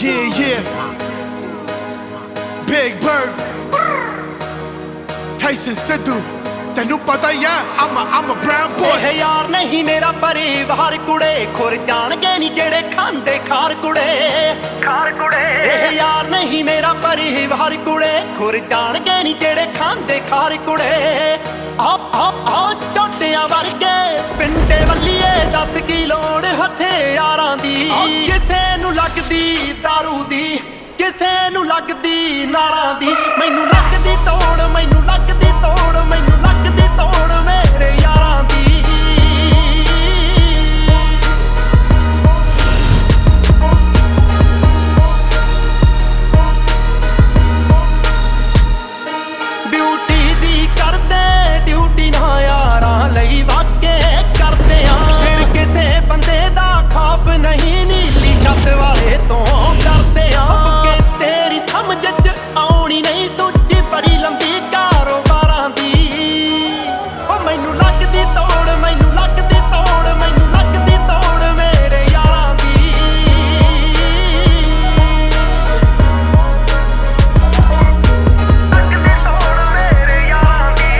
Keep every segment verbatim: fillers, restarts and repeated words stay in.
Yeah, yeah. Big Bird, Tyson Sidhu. ਤੈਨੂੰ ਪਤਾ ਹੀ ਆ I'm a, I'm a brown boy. ਇਹ ਯਾਰ ਨਹੀਂ ਮੇਰਾ ਪਰਿਵਾਰ ਕੁੜੇ, ਖੁਰ ਜਾਣਗੇ ਨੀ ਜਿਹੜੇ ਖਾਂਦੇ ਖਾਰ ਕੁੜੇ ਖਾਰ ਕੁੜੇ ਇਹ ਯਾਰ ਨਹੀਂ ਮੇਰਾ ਪਰਿਵਾਰ ਕੁੜੇ, ਖੁਰ ਜਾਣਗੇ ਨੀ ਜਿਹੜੇ ਖਾਂਦੇ ਖਾਰ ਕੁੜੇ ਆਪ ਆਪ ਆ ਝੋਟਿਆਂ ਵਰਗੇ ਪਿੰਡੇ ਵੱਲੀਏ, ਦੱਸ ਕੀ ਲੋੜ ਹਥਿਆਰਾਂ ਦੀ। ਕਿਸੇ ਨੂੰ ਲੱਗਦੀ ਦਾਰੂ ਦੀ, ਕਿਸੇ ਨੂੰ ਲੱਗਦੀ ਨਾਰਾਂ ਦੀ, ਮੈਨੂੰ ਲੱਗਦੀ ਤੋੜ, ਮੈਨੂੰ ਲੱਗਦੀ ਤੋੜ, ਮੈਨੂੰ ਲੱਗਦੀ ਤੋੜ ਮੇਰੇ ਯਾਰਾਂ ਦੀ। ਡਿਊਟੀ ਦੀ ਕਰਦੇ ਡਿਊਟੀ ਨਾ ਯਾਰਾਂ ਲਈ ਵਾਕੇ ਕਰਦੇ ਆ, ਫਿਰ ਕਿਸੇ ਬੰਦੇ ਦਾ ਖੌਫ ਨਹੀਂ, ਨੀਲੀ ਛੱਤ ਵਾਲੇ ਤੋਂ ਡਰਦੇ ਆ। ਕਿ ਤੇਰੀ ਸਮਝ ਚ ਆਉਣੀ ਨਹੀਂ ਸੋਚੀ ਬੜੀ ਲੰਬੀ ਕਾਰੋਬਾਰਾਂ ਦੀ। ਉਹ ਮੈਨੂੰ ਲੱਗਦੀ ਤੋੜ, ਮੈਨੂੰ ਲੱਗਦੀ ਤੋੜ, ਮੈਨੂੰ ਲੱਗਦੀ ਤੋੜ ਮੇਰੇ ਯਾਰਾਂ ਦੀ। ਲੱਗਦੀ ਤੋੜ ਮੇਰੇ ਯਾਰਾਂ ਦੀ।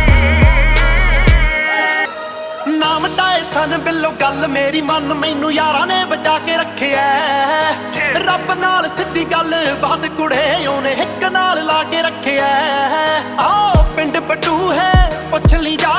ਨਾਮ ਟਾਏ ਸਨ ਬਿੱਲੋ ਗੱਲ ਮੇਰੀ ਮੰਨ, ਮੈਨੂੰ ਯਾਰਾਂ ਨੇ ਬਚਾ ਕੇ ਰੱਖਿਆ। ਰੱਬ ਨਾਲ ਸਿੱਧੀ ਗੱਲ ਬਾਤ ਕੁੜੇ, ਉਹਨੇ ਇੱਕ ਨਾਲ ਲਾ ਕੇ ਰੱਖਿਆ। ਆਓ ਪਿੰਡ ਬਟੂ ਹੈ ਪੁੱਛ ਲਈ ਜਾ